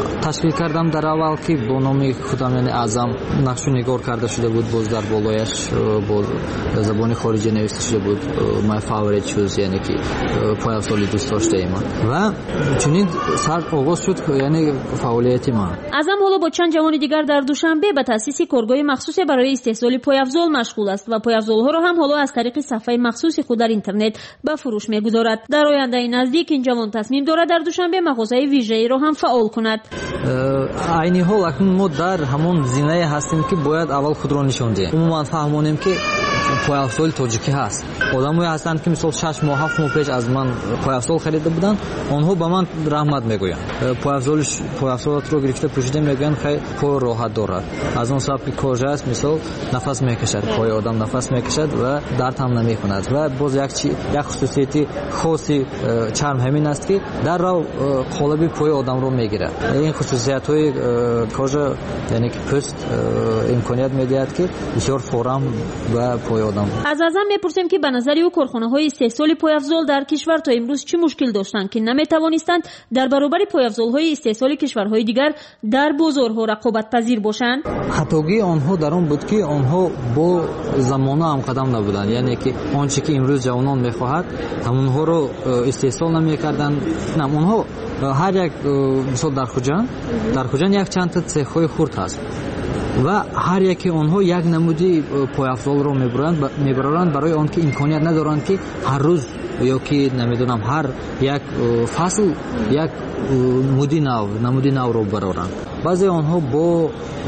تشکیل کردم در اول که با نام خودم یعنی اعظم نقش نگار کرده شده بود، باز در بالایش با زبان خارجی نوشته شده بود my favorite shoes، یعنی که پایافزالی دوست داشته ایم و چنین سر آغاز شد یعنی فعالیت من. اعظم حالا با چند جوان دیگر در دوشنبه به تأسیس کارگاه مخصوص برای استحصال پایافزال مشغول است و پایافزال‌ها را هم حالا از طریق صفحه مخصوص خود در اینترنت به فروش می‌گذارد. در آینده نزدیک این جوان تصمیم دارد در دوشنبه مغازه ویژه‌ای را هم فعال کند. عین حال اکنون ما در همون زمینه هستیم که باید اول خود را نشان دهیم. عموما فهمونیم که پایافزال تاجیکی هست. آدمایی هستند که مثلا 6 ماه 7 ماه پیش از من پایافزال خریده بودند، آنها به من رحمت میگویند. پایافزالات رو گرفته پوشیده میگن خیلی پای راحت دارد. از اون سبب که کاژ است، مثلا نفس میکشد، پای آدم نفس میکشد و درد هم نمیکند. و باز یک خصوصیت خاصی چرم همین است که در قالب پای آدم رو میگیره. این خصوصیت های کاژ یعنی که پوست امکانیت میدهد که بسیار فورم و پای آدم. از اعظم میپرسیم که به نظر او کارخانه‌های استحصال پایافزال در کشور تا امروز چه مشکل داشتند که نمیتوانستند در برابر پایافزال‌های استحصال کشورهای دیگر در بازارها رقابت پذیر باشند؟ خطاگی آنها در آن بود که آنها با زمانه هم قدم نبودند، یعنی که آنچه که امروز جوانان میخواهد همونها رو استحصال نمیکردند. نه، اونها هر یک مثلا در خوجان یک چند تا سیخ‌های خرد هست و هر یکی آنها یک نمودی پایافزال رو میبرند برای آن که امکانیت ندارند که هر روز یا که نمیدونم هر یک فصل یک نمودی نو رو برارند. بعضی آنها با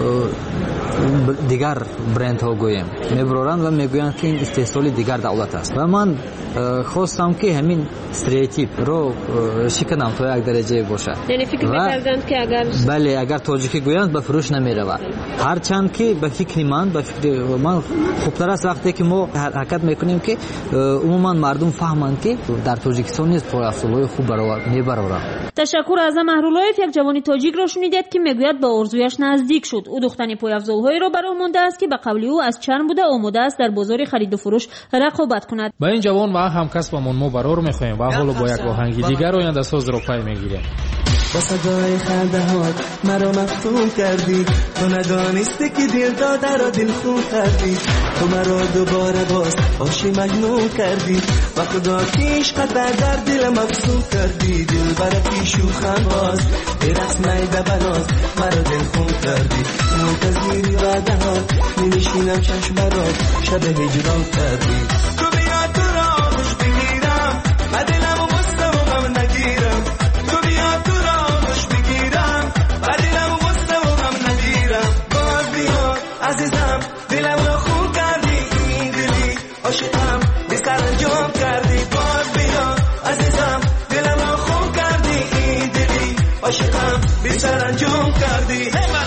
دیگر برند ها گویم میبرارند و میگویند که این استحصال دیگر دولت است و من خواستم که همین استریتیپ رو شکنم تا یک درجه باشه. یعنی فکر می‌کردند که اگر تاجیکی گویند به فروش نمیرود، هرچند که به فکر من خوبتر است وقتی که ما حرکت میکنیم که عموما مردم فهمند که در تاجیکستان نیست پایافزال‌های خوب میبرند. تشکر از مهرولایف، یک جوانی تاجیک را شنیدید که میگوید به آرزویش نزدیک شد. او دختن پایافزال‌هایی را برای مانده است که به قول او از چرم بوده آماده است در بازار خرید و فروش رقابت کند. با این جوان ما همکسبمون مبارور می‌خوایم و حالا با یک آهنگ دیگر آینده ساز رو پای می‌گیریم. با صدای خنده‌هات مرا مفتون کردی، تو ندانستی که دل داده را دل خون کردی، تو مرا دوباره باز عاشق مجنون کردی و خدا که عشقت در دلم افسون کردی. دل برا پیش و خنباز برقص میده بناز مرا دل خون کردی. منتظری وعده‌هات می‌نشینم چشم برات شب هجران کردی. تو بیا تو را خوش بگیرم و دلمو بسته و غم نگیرم. تو بیا تو را خوش بگیرم و دلمو بسته و غم نگیرم. باز بیا عزیزم دلمو خون کردی، این دلی عاشقم بی سر انجام کردی. باز بیا عزیزم دلمو خون کردی، این دلی عاشقم بی سر انجام کردی.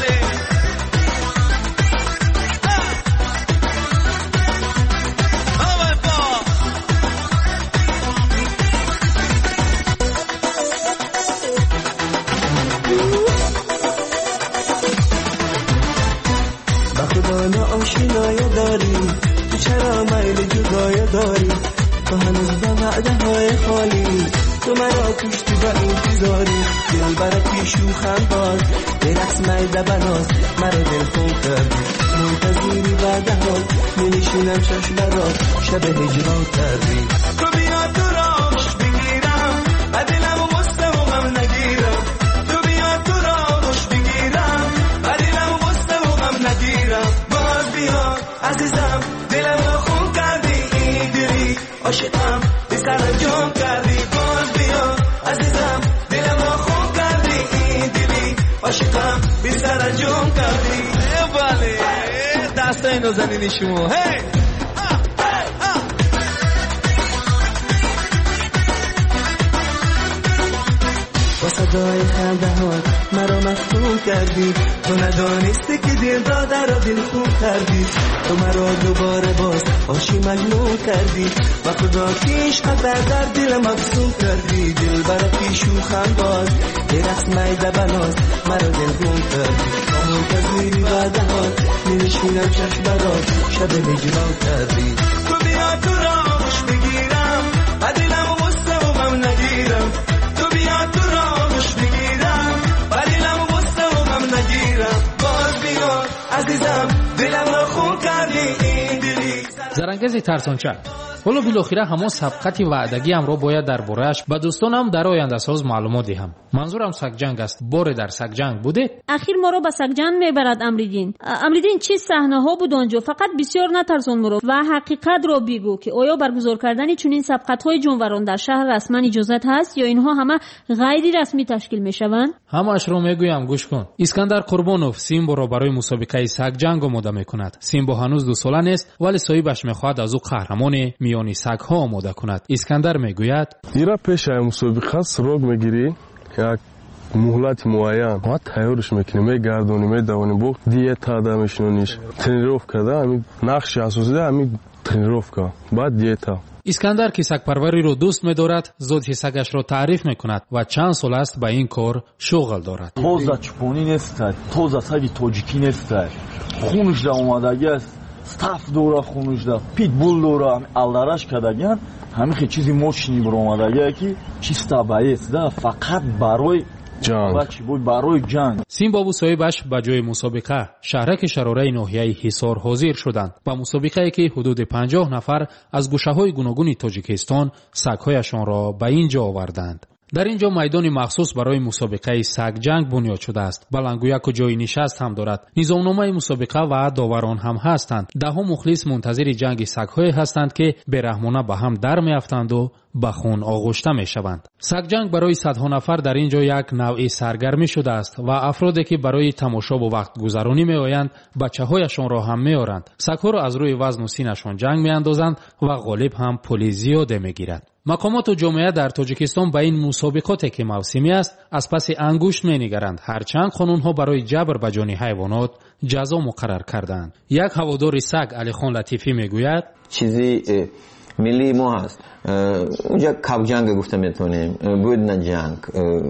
آشنایی داری تو چرا میل جدایی داری، تو هنوز با وعده های خالی، تو مرا کشتی با انتظاری. دل برا پیش و خنداز برقص میده بناز مرا دل خون کردی. منتظری وعده ها می‌نشینم چشم برات شب هجران کردی. تو بیا تو را خوش بگیرم و دلمو بسته و غم نگیرم. تو بیا تو را خوش بگیرم و دلمو بسته و غم نگیرم. عزیزم دلمو خون کردی، این دلی عاشقم بی سر انجام کردی. باز بیا عزیزم دلمو خون کردی، این دلی عاشقم بی سر انجام کردی. بله دستای نازنین شما هی با صدای خنده‌هات مرا مفتون کردی، تو ندانستی که دل داده را دل خون کردی. تو مرا دوباره باز عاشق مجنون کردی و خدا که عشقت در دلم افسون کردی. دل برا پیش و خنداز برقص میده بناز مرا دل خون کردی. منتظری وعده‌هات می‌نشینم چشم برات شب هجران کردی. تو بیا تو را خوش بگیرم و دلمو بسته و غم نگیرم. تو بیا تو را خوش بگیرم و دلمو بسته наргизи тарсонча, ҳоло билохира ҳамон сабқати ваъдагиамро бояд дар борааш ба дӯстонам дар ояндасоз маълумот диҳам. манзурам сагҷанг аст. боре дар сагҷанг будед? ахир моро ба сагҷанг мебарад амридин. амридин чӣ саҳнаҳо буд онҷо? фақат бисёр натарсон моро ва ҳақиқатро бигӯ ки оё баргузор кардани чунин сабқатҳои ҷонварон дар шаҳр расман иҷозат ҳаст ё инҳо ҳама ғайри расмӣ ташкил мешаванд? ҳамаашро мегӯям, гӯш кун. искандар қурбонов Симборо барои мусобиқаи сагҷанг омода мекунад. Симбо ҳанӯз 2 сола нест, вале соҳибаш мехоҳад аз ӯ қаҳрамони миёни сагҳо омода кунад. искандар мегӯяд: ира пешаи мусобиқа срок мегирӣ, як муҳлати муайян ва тайёриш мекунӣ, мегардонӣ, медавонӣ, бо диета да мешинониш, тренировка да, ҳамин нақши асосида ҳамин тренировка, баъд диета. искандар ки сагпарвариро дӯст медорад, зоти сагашро таъриф мекунад ва чанд сол аст ба ин кор шуғл дорад. тоза чупонӣ нестай, тоза саги тоҷикӣ нестай, хунушда омадаги аст, стаф дора, хунушда питбул дора, алдараш кардагиан, ҳамин хел чизи мошини биромадагие ки чиста баест да, фақат барои барои ҷанг. Симбобу соҳибаш ба ҷои мусобиқа шаҳраки шарораи ноҳияи Ҳисор ҳозир шуданд. ба мусобиқае ки ҳудуди 50 нафар аз гӯшаҳои гуногуни Тоҷикистон сагҳояшонро ба ин ҷо оварданд. дар ин ҷо майдони махсус барои мусобиқаи сагҷанг бунёд шудааст. балангӯяку ҷои нишаст ҳам дорад. низомномаи мусобиқа ва доварон ҳам ҳастанд. даҳҳо мухлис мунтазири ҷанги сагҳое ҳастанд ки бераҳмона ба ҳам дар меафтанду ба хун оғӯшта мешаванд. сагҷанг барои садҳо нафар дар ин ҷо як навъи саргармӣ шудааст ва афроде ки барои тамошобу вақтгузаронӣ меоянд бачаҳояшонро ҳам меоранд. сагҳоро аз рӯи вазну синашон ҷанг меандозанд ва ғолиб ҳам пули зиёде мегирад. мақомоту ҷомеа дар Тоҷикистон ба ин мусобиқоте ки мавсимӣ аст аз паси ангушт менигаранд, ҳарчанд қонунҳо барои ҷабр ба ҷони ҳайвонот ҷазо муқаррар карданд. як ҳаводори саг Алихон Латифӣ мегӯяд: чизи миллии мо ҳаст. унҷа кавҷанга гуфта метавонем, будна ҷанг,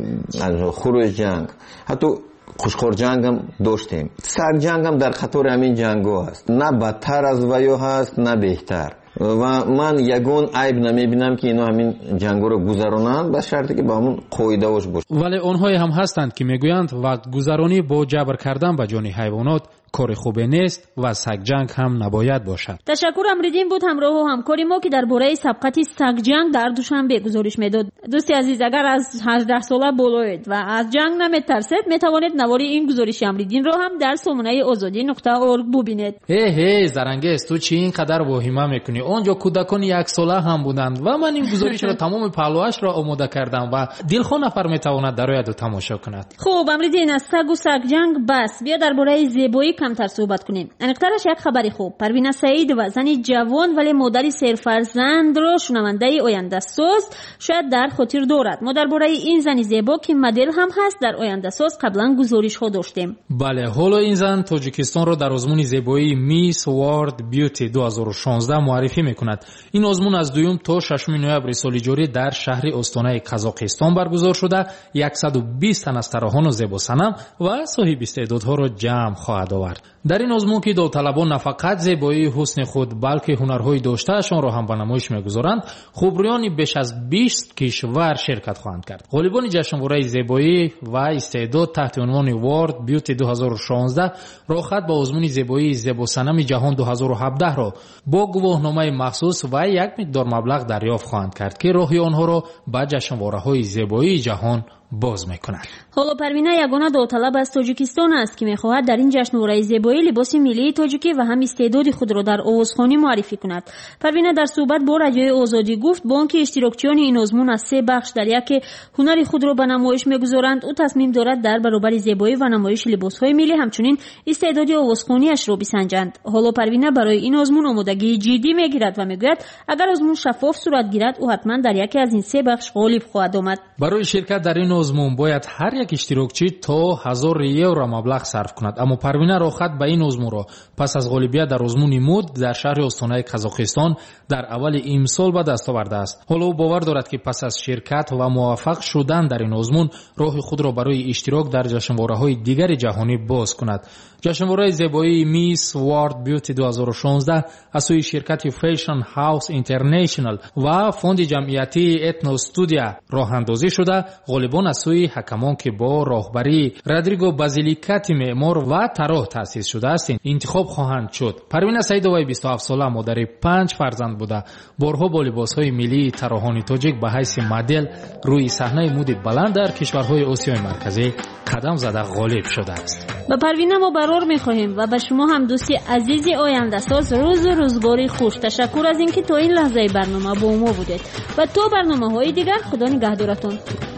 хуруш ҷанг, ҳатто хушхорҷангам доштем. сагҷангам дар қатори ҳамин ҷангҳо ҳаст. на бадтар аз ваё ҳаст, на беҳтар. ва ман ягон айб намебинам ки ино ҳамин ҷангҳоро гузаронанд ба шарте ки ба ҳамон қоидаош бошад. вале онҳое ҳам ҳастанд ки мегӯянд вақтгузаронӣ бо ҷабр кардан ба ҷони ҳайвонот кори хубе нест ва сагҷанг ҳам набояд бошад. ташаккур амридин буд ҳамроҳу ҳамкори мо ки дар бораи сабқати сагҷанг дар душанбе гузориш медод. дӯсти азиз, агар аз 18 сола болоед ва аз ҷанг наметарсед, метавонед навори ин гузориши амридинро ҳам дар сомонаи озодӣ.орг бубинед. зарангез, ту чӣ ин қадар воҳима мекунӣ? онҷо кӯдакони 1 сола ҳам буданд ва ман ин гузоришро тамоми паҳлуашро омода кардам ва дилхоҳ нафар метавонад дарояду тамошо кунад. хуб амридин, аз сагу сагҷанг бас. бия дар бораи зебоӣ камтар суҳбат кунем. аниқтараш як хабари хуб. Парвина Саидова, зани ҷавон вале модари серфарзандро шунавандаи Ояндасоз шояд дар хотир дорад. мо дар бораи ин зани зебо ки модел ҳам ҳаст дар Ояндасоз қаблан гузоришҳо доштем. бале, ҳоло ин зан Тоҷикистонро дар озмуни зебоии Miss World Beauty 2016 муаррифӣ мекунад. ин озмун аз 2 то 6 ноябри соли ҷорӣ дар шаҳри остонаи Қазоқистон баргузор шуда 120 тан аз тароҳону зебосанам ва соҳиби истеъдодҳоро ҷамъ хоҳад овард. дар ин озмун ки довталабон на фақат зебоии ҳусни худ, балки ҳунарҳои доштаашонро ҳам ба намоиш мегузоранд, хубрӯёни беш аз 20 кишвар ширкат хоҳанд кард. ғолибони ҷашнвораи зебоӣ ва истеъдод таҳти унвони World Beauty 2016 роҳхат ба озмуни зебоии зебосанами ҷаҳон 2017-ро бо гувоҳномаи махсус ва як миқдор маблағ дарёфт хоҳанд кард ки роҳи онҳоро ба ҷашнвораҳои зебоии ҷаҳон боз мекунад. ҳоло Парвина ягона довталаб аз Тоҷикистон аст ки мехоҳад дар ин ҷашнвораи зебоӣ либоси миллии тоҷикӣ ва ҳам истеъдоди худро дар овозхонӣ муаррифӣ кунад. Парвина дар суҳбат бо радиои Озодӣ гуфт бо он ки иштирокчиёни ин озмун аз 3 бахш дар яке ҳунари худро ба намоиш мегузоранд, ӯ тасмим дорад дар баробари зебоӣ ва намоиши либосҳои миллӣ ҳамчунин истеъдоди овозхониашро бисанҷанд. ҳоло Парвина барои ин озмун омодагии ҷиддӣ мегирад ва мегӯяд агар озмун шаффоф сурат гирад, ӯ ҳатман дар яке аз ин 3 бахш ғолиб хоҳад омад. барои ширкат дар ин озмун бояд ҳар як иштирокчӣ то 1000 евро маблағ сарф кунад. аммо Парвина роҳхат ба ин озмунро пас аз ғолибият дар озмуни муд дар шаҳри остонаи Қазоқистон дар аввали имсол ба даст овардааст. ҳоло ӯ бовар дорад ки пас аз ширкат ва муваффақ шудан дар ин озмун роҳи худро барои иштирок дар ҷашнвораҳои дигари ҷаҳонӣ боз кунад. ҷашнвораи зебоии Miss World Beauty 2016 аз сӯи ширкати Fashion House International ва фонди ҷамъиятии Ethno Studio роҳандозӣ шуда, ғолибон аз сӯи ҳакамон ки бо роҳбарии Родриго Базиликати меъмор ва тароҳ таъсис шудааст интихоб хоҳанд шуд. Парвина Саидоваи 27 сола модари 5 фарзанд буда борҳо бо либосҳои миллии тароҳони тоҷик ба ҳайси модел рӯи саҳнаи муди баланд дар кишварҳои Осиёи марказӣ қадам зада ғолиб шудааст. ба Парвина мо барор мехоҳем ва ба шумо ҳам дӯсти азизи ояндасоз рӯзу рӯзгори хуш. Ташаккур аз ин ки то ин лаҳзаи барнома бо мо будед ва то барномаҳои дигар худо нигаҳдоратон.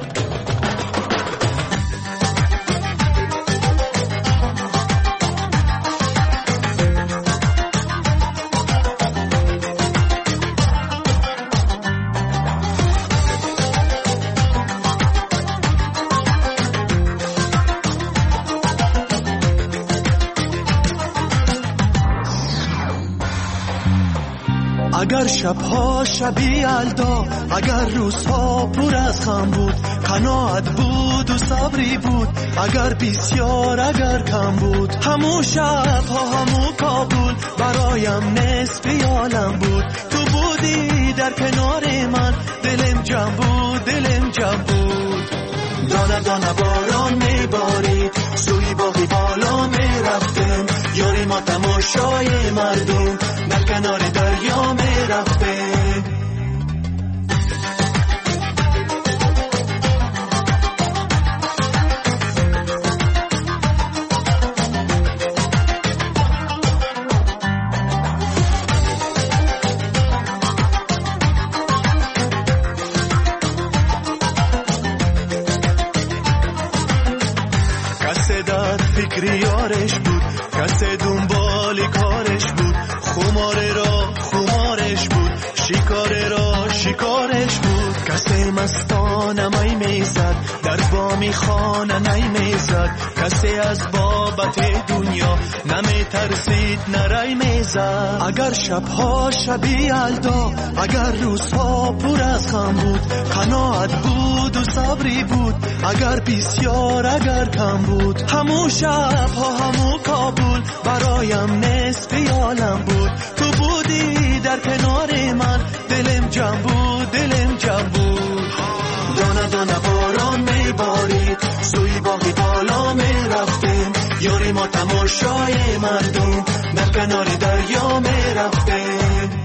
اگر شبها شبی یلدا، اگر روزها پر از غم بود، قناعت بود و صبری بود، اگر بسیار اگر کم بود، همون شبها همون کابل برایم نصف عالم بود. تو بودی در کنار من، دلم جمع بود، دلم جمع بود. دانه دانه باران میبارید، سوی باغی بالا میرفتم، یاری ما تماشای مردم در کنار دریا میرفتم. کسی در فکر یارش بود، کسی دنبال کارش بود، خماره را خمارش بود، شکاره را شکارش بود. کسی مستانه می میزد، در بامی خانه نمیزد، کسی از بابت دنیا نمی ترسید نرای میزد. اگر شبها شبی یلدا، اگر روزها پر از غم بود، قناعت بود و صبری بود، اگر بسیار اگر کم بود، همون شبها همون کابل برایم نصف عالم بود. تو بودی در کنار من، دلم جمع بود، دلم جمع بود. دانه دانه باران میبارید، سوی باغی بالا میرفتیم، یاری ما تماشای مردم در کنار دریا میرفتیم.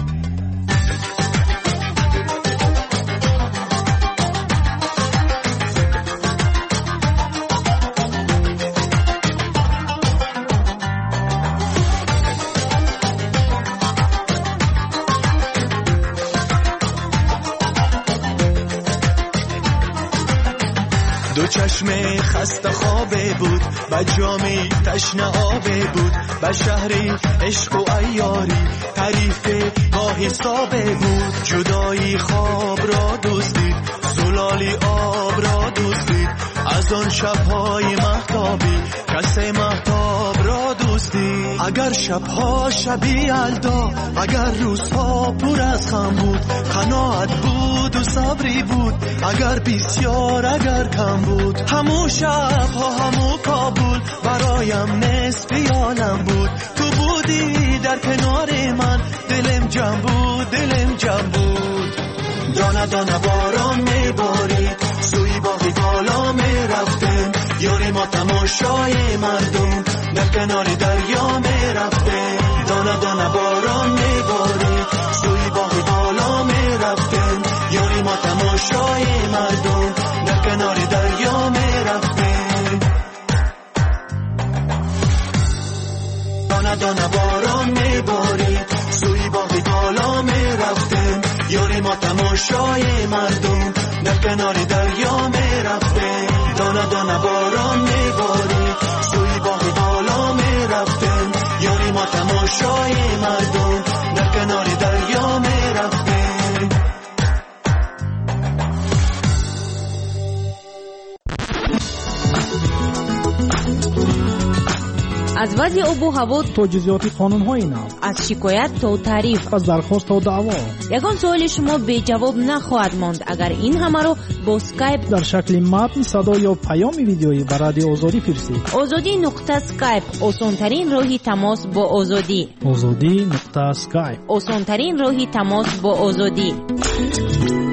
دو چشم خسته خوابه بود، به جامی تشنه آبه بود، به شهری عشق و عیاری تعریف با حسابه بود. جدایی خواب را دزدید، زلالی آب را دزدید، از آن شبهای مهتابی کسی مهتاب را دزدید. اگر شبها شبی یلدا، اگر روزها پر از غم بود، قناعت بود و صبری بود، اگر بسیار اگر کم بود، همون شبها همون کابل برایم نصف عالم بود. تو بودی در کنار من، دلم جمع بود، دلم جمع بود. دانه دانه باران میبارید، سوی باغی بالا میرفتم، یاری ما تماشای مردم در کنار دریا میرفتم. دانه دانه باران میبارید، سوی باغی بالا میرفتم، یاری ما تماشای مردم در کنار دریا میرفتم. دانه دانه باران میبارید، سوی باغی بالا میرفتم، یاری ما تماشای مردم در کنار دریا میرفتم. دانه دانه باران میبارید، سوی باغی بالا میرفتم، یاری ما تماشای مردم در کنار دریا میرفتم. از وضع آب و هوا تا جزئیات قانون‌های نو، از شکایت تا تعریف، از درخواست تا دعوا، یگان سوال شما بی جواب نخواهد ماند اگر این همه رو با اسکایپ در شکل متن، صدا یا پیام ویدیویی به رادیو آزادی فرستید. آزادی.skype آسان‌ترین راهی تماس با آزادی. آزادی.skype آسان‌ترین راهی تماس با آزادی.